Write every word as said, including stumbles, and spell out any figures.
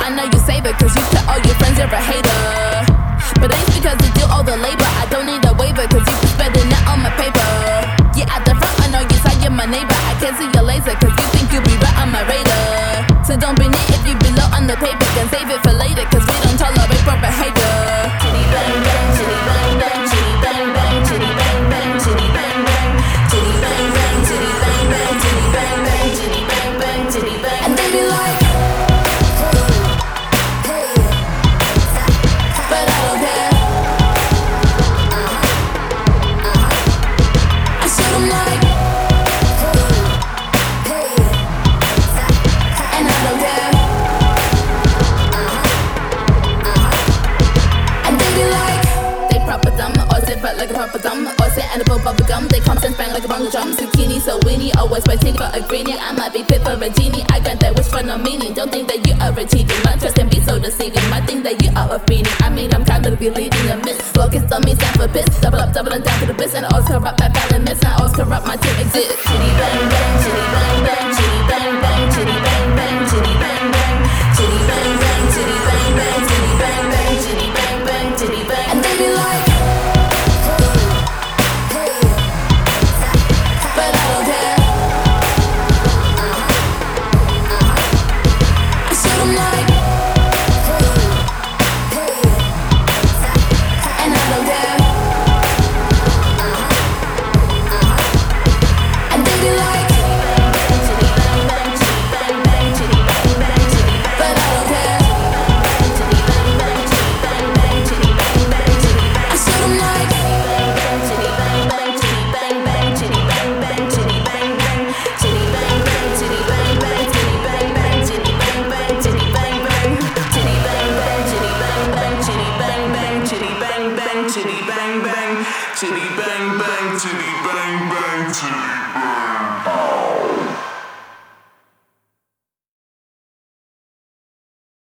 I know you save it, cause you tell all your friends you're a hater. But it ain't because you do all the labor. I don't need a waiver, cause you keep spending it on my paper. Yeah, at the front, I know you say you're my neighbor. I can't see your laser, cause you think you'll be right on my radar. So don't be neat if you be low on the paper, then save it for later, cause we don't tolerate poor behavior. Chitty bang bang, chitty bang bang, chitty bang bang, chitty bang bang, chitty bang bang, chitty bang bang, chitty bang bang, chitty bang bang, chitty bang bang, chitty bang. And they be like, but I don't care. I shoot 'em like, and I don't care. And they be like, they proper dumb, or sit fat like a proper dumb, or sit edible bubble gum. They come and bang like a bongo drum. Zucchini so weenie, always waiting for a greenie. I might be fit for a genie. I got that wish for no meaning. Don't think that you are achieving. My trust can be so deceiving. Might think that you are a fiending. I mean, I'm kind of be leading a miss. Focus on me, stand for piss. Double up, double and down for the biz. And always corrupt my balance. I always corrupt my team exist. Chitty bang bang, chitty bang bang, chitty bang bang, chitty bang bang, chitty bang bang, chitty bang bang, chitty bang bang, chitty bang bang, chitty bang bang, chitty bang. And they be like, but I don't care. I shoot 'em like, and I don't care. And they be like, but I don't care. I shoot 'em like, Chitty bang bang, chitty bang bang, chitty bang bang, chitty.